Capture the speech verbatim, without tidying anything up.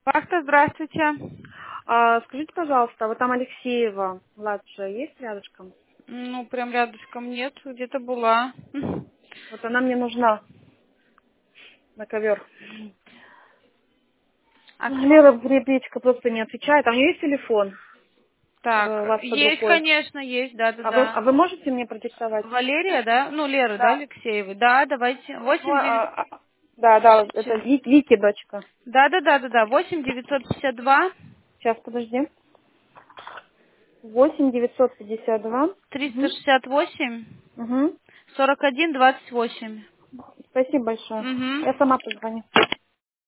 Вахта, здравствуйте. А, скажите, пожалуйста, вот там Алексеева, младшая, есть рядышком? Ну, прям рядышком нет, где-то была. Вот она мне нужна на ковер. А Лера кто? Гребечка просто не отвечает. А у нее есть телефон? Чтобы у Так, вас под есть, рукой. конечно, есть, А вы, да-да-да. а вы можете мне продиктовать? Валерия, да? Ну, Лера, да, Да. Алексеевой? Да, давайте. Ну, Восемь девять... а, а, да, да, это Ви- Вики дочка. Да-да-да-да-да. Восемь девятьсот пятьдесят два Сейчас, подожди. Восемь девятьсот пятьдесят два. триста Угу. шестьдесят восемь Угу. сорок один двадцать восемь. Спасибо большое. Угу. Я сама позвоню.